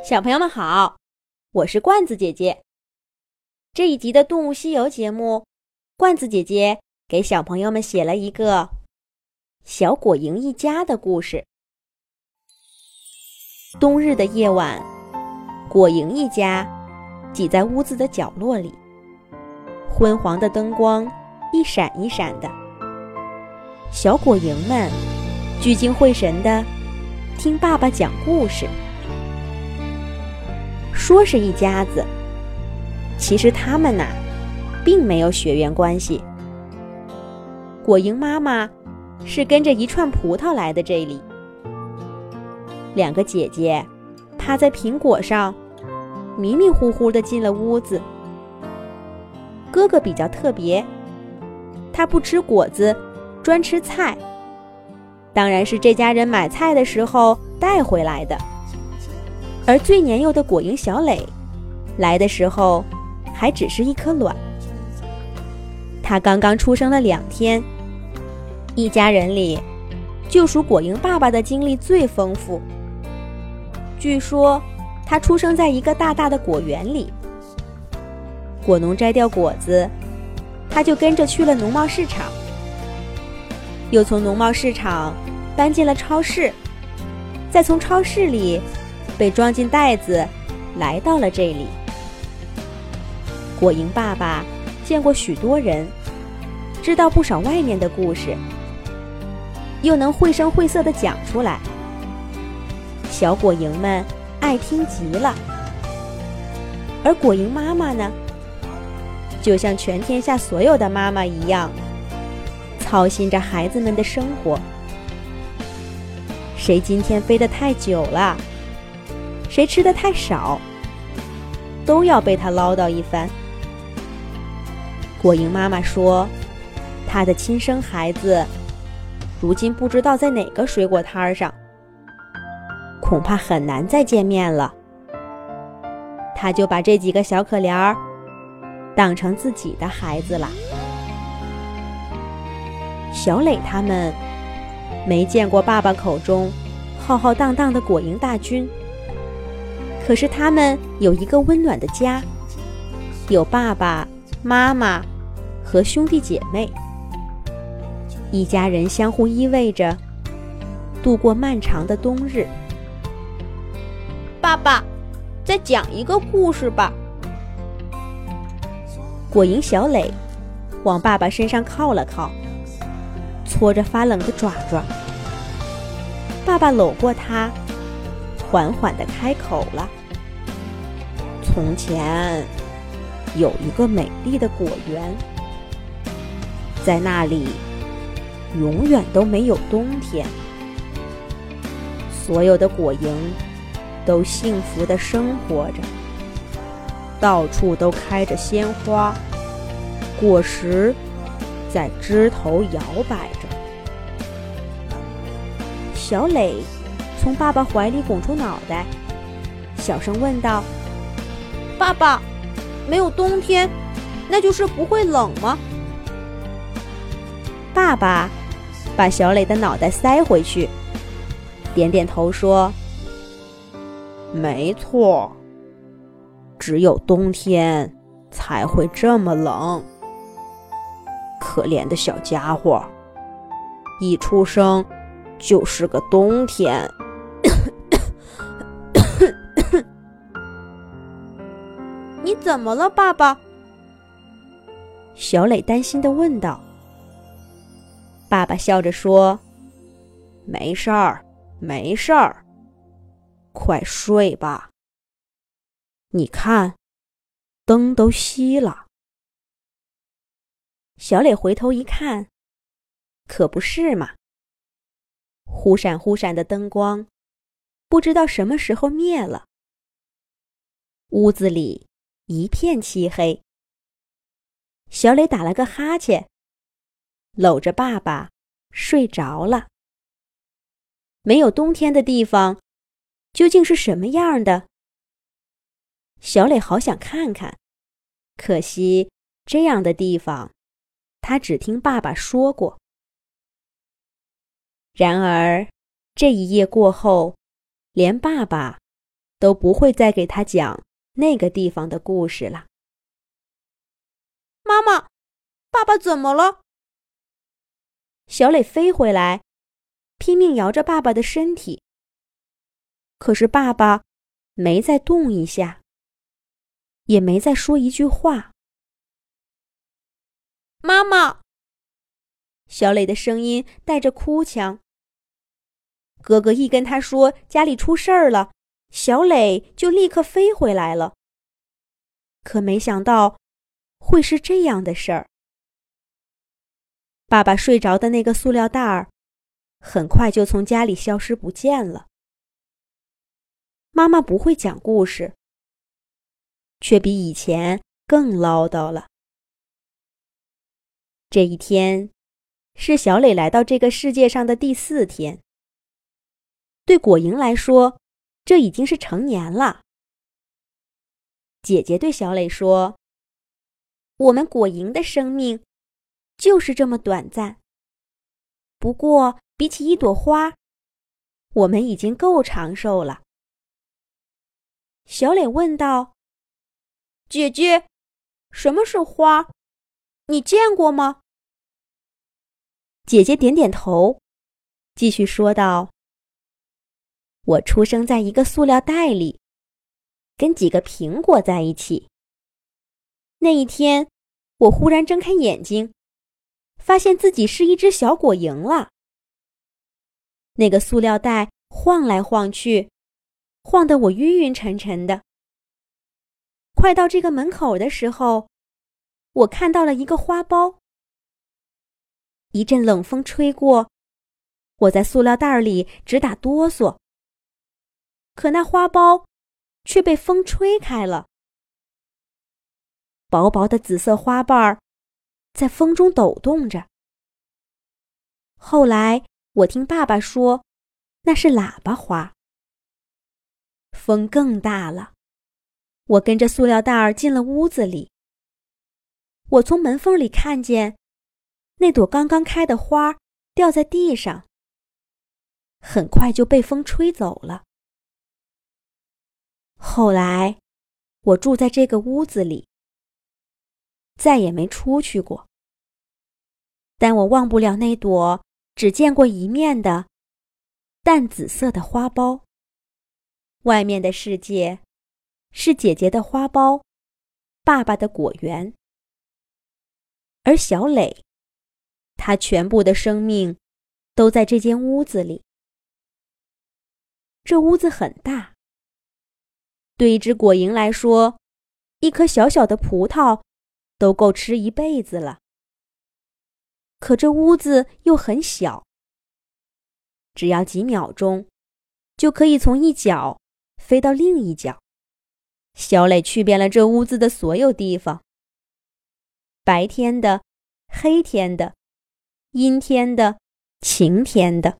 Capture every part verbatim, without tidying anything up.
小朋友们好，我是罐子姐姐。这一集的《动物西游》节目，罐子姐姐给小朋友们写了一个小果蝇一家的故事。冬日的夜晚，果蝇一家挤在屋子的角落里，昏黄的灯光一闪一闪的。小果蝇们聚精会神地听爸爸讲故事。说是一家子，其实他们呐，并没有血缘关系。果蝇妈妈是跟着一串葡萄来的这里。两个姐姐趴在苹果上，迷迷糊糊地进了屋子。哥哥比较特别，他不吃果子，专吃菜，当然是这家人买菜的时候带回来的。而最年幼的果蝇小磊来的时候还只是一颗卵，他刚刚出生了两天。一家人里就属果蝇爸爸的经历最丰富。据说他出生在一个大大的果园里，果农摘掉果子，他就跟着去了农贸市场，又从农贸市场搬进了超市，再从超市里被装进袋子来到了这里。果蝇爸爸见过许多人，知道不少外面的故事，又能绘声绘色地讲出来，小果蝇们爱听极了。而果蝇妈妈呢，就像全天下所有的妈妈一样，操心着孩子们的生活。谁今天飞得太久了，谁吃得太少，都要被他唠叨一番。果蝇妈妈说，她的亲生孩子如今不知道在哪个水果摊上，恐怕很难再见面了。她就把这几个小可怜儿当成自己的孩子了。小磊他们没见过爸爸口中浩浩荡荡的果蝇大军，可是他们有一个温暖的家，有爸爸妈妈和兄弟姐妹，一家人相互依偎着度过漫长的冬日。爸爸，再讲一个故事吧。果蝇小磊往爸爸身上靠了靠，搓着发冷的爪爪。爸爸搂过他，缓缓地开口了。从前有一个美丽的果园，在那里永远都没有冬天，所有的果蝇都幸福地生活着，到处都开着鲜花，果实在枝头摇摆着。小磊从爸爸怀里拱出脑袋，小声问道：爸爸，没有冬天，那就是不会冷吗？爸爸把小磊的脑袋塞回去，点点头说：没错，只有冬天才会这么冷。可怜的小家伙，一出生就是个冬天。你怎么了，爸爸？小磊担心地问道。爸爸笑着说：没事儿，没事儿，快睡吧。你看，灯都熄了。小磊回头一看，可不是嘛，忽闪忽闪的灯光不知道什么时候灭了，屋子里一片漆黑。小磊打了个哈欠，搂着爸爸睡着了。没有冬天的地方究竟是什么样的？小磊好想看看，可惜这样的地方他只听爸爸说过。然而这一夜过后，连爸爸都不会再给他讲那个地方的故事了。 妈妈，爸爸怎么了？ 小磊飞回来，拼命摇着爸爸的身体，可是爸爸没再动一下，也没再说一句话。 妈妈， 小磊的声音带着哭腔。哥哥一跟他说家里出事儿了，小磊就立刻飞回来了。可没想到会是这样的事儿。爸爸睡着的那个塑料袋儿很快就从家里消失不见了。妈妈不会讲故事，却比以前更唠叨了。这一天是小磊来到这个世界上的第四天。对果蝇来说，这已经是成年了。姐姐对小磊说，我们果蝇的生命就是这么短暂，不过比起一朵花，我们已经够长寿了。小磊问道， 姐姐，什么是花？你见过吗？ 姐姐点点头，继续说道，我出生在一个塑料袋里，跟几个苹果在一起。那一天，我忽然睁开眼睛，发现自己是一只小果蝇了。那个塑料袋晃来晃去，晃得我晕晕沉沉的。快到这个门口的时候，我看到了一个花苞。一阵冷风吹过，我在塑料袋里直打哆嗦。可那花苞却被风吹开了，薄薄的紫色花瓣在风中抖动着。后来我听爸爸说，那是喇叭花。风更大了，我跟着塑料袋进了屋子里。我从门缝里看见那朵刚刚开的花掉在地上，很快就被风吹走了。后来我住在这个屋子里，再也没出去过。但我忘不了那朵只见过一面的淡紫色的花苞。外面的世界是姐姐的花苞，爸爸的果园。而小磊，他全部的生命都在这间屋子里。这屋子很大，对一只果蝇来说，一颗小小的葡萄都够吃一辈子了。可这屋子又很小，只要几秒钟，就可以从一角飞到另一角。小磊去遍了这屋子的所有地方，白天的、黑天的、阴天的、晴天的，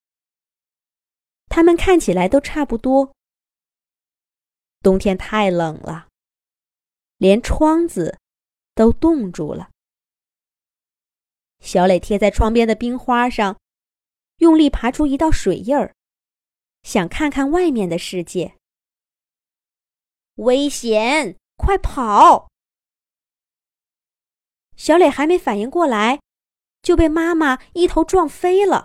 它们看起来都差不多。冬天太冷了，连窗子都冻住了。小磊贴在窗边的冰花上，用力爬出一道水印儿，想看看外面的世界。危险！快跑！小磊还没反应过来，就被妈妈一头撞飞了。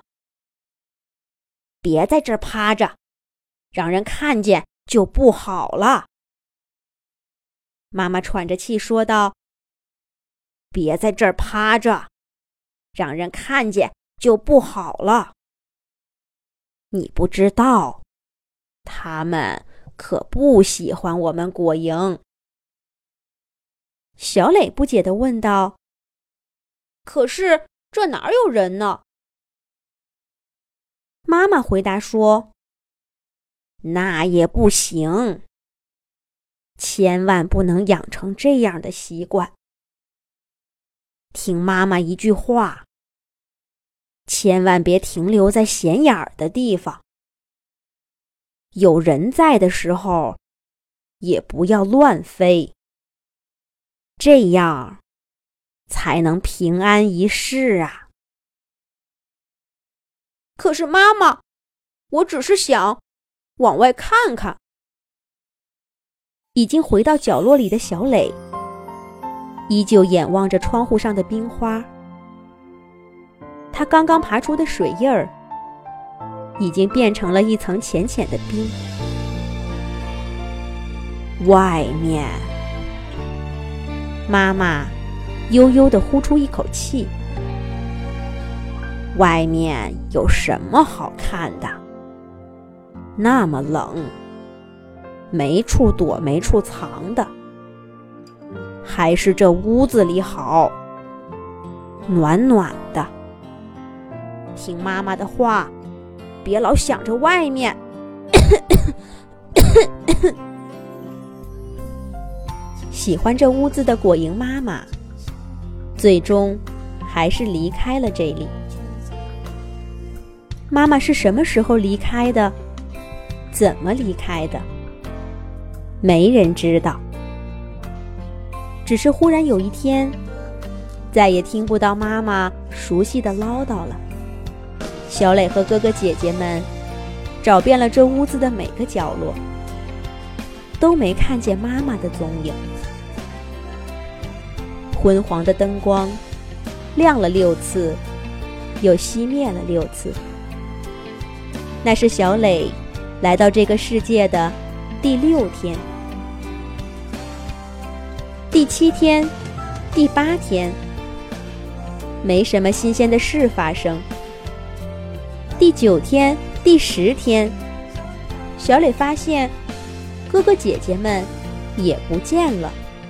别在这儿趴着，让人看见就不好了。妈妈喘着气说道，别在这儿趴着，让人看见就不好了。你不知道，他们可不喜欢我们果蝇。小磊不解地问道，可是这哪有人呢？妈妈回答说，那也不行，千万不能养成这样的习惯。听妈妈一句话，千万别停留在显眼儿的地方。有人在的时候，也不要乱飞，这样才能平安一世啊。 可是妈妈，我只是想往外看看， 已经回到角落里的小磊，依旧眼望着窗户上的冰花。他刚刚爬出的水印儿，已经变成了一层浅浅的冰。外面，妈妈悠悠地呼出一口气。外面有什么好看的？那么冷，没处躲没处藏的，还是这屋子里好，暖暖的。听妈妈的话，别老想着外面。喜欢这屋子的果蝇妈妈，最终还是离开了这里。妈妈是什么时候离开的？怎么离开的？没人知道。只是忽然有一天，再也听不到妈妈熟悉的唠叨了。小磊和哥哥姐姐们找遍了这屋子的每个角落，都没看见妈妈的踪影。昏黄的灯光亮了六次，又熄灭了六次。那是小磊来到这个世界的第六天。第七天，第八天，没什么新鲜的事发生。第九天，第十天，小磊发现哥哥姐姐们也不见了。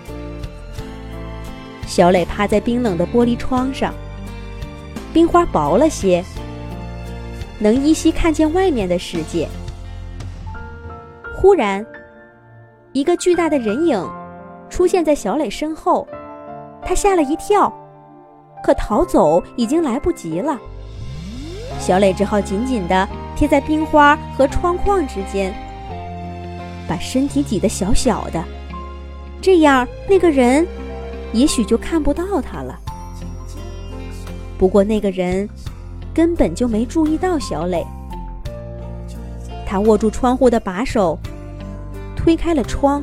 小磊趴在冰冷的玻璃窗上，冰花薄了些，能依稀看见外面的世界。忽然，一个巨大的人影出现在小磊身后，他吓了一跳，可逃走已经来不及了。小磊只好紧紧地贴在冰花和窗框之间，把身体挤得小小的，这样那个人也许就看不到他了。不过那个人根本就没注意到小磊，他握住窗户的把手，推开了窗。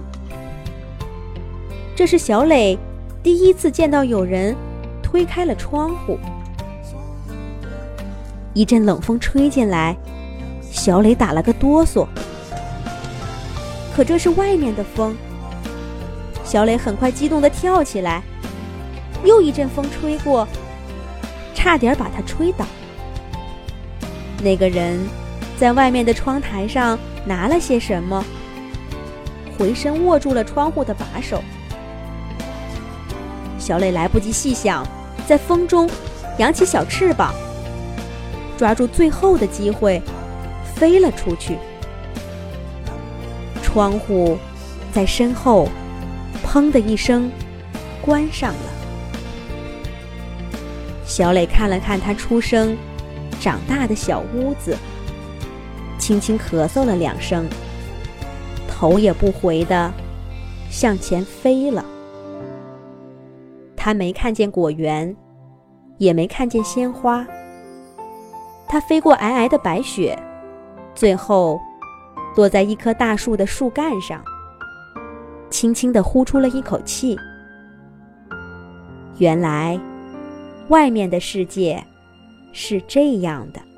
这是小磊第一次见到有人推开了窗户。一阵冷风吹进来，小磊打了个哆嗦。可这是外面的风。小磊很快激动地跳起来，又一阵风吹过，差点把他吹倒。那个人在外面的窗台上拿了些什么，回身握住了窗户的把手。小磊来不及细想，在风中扬起小翅膀，抓住最后的机会飞了出去。窗户在身后砰的一声关上了。小磊看了看他出生长大的小屋子，轻轻咳嗽了两声，头也不回地向前飞了。他没看见果园，也没看见鲜花。他飞过皑皑的白雪，最后落在一棵大树的树干上，轻轻地呼出了一口气。原来，外面的世界是这样的。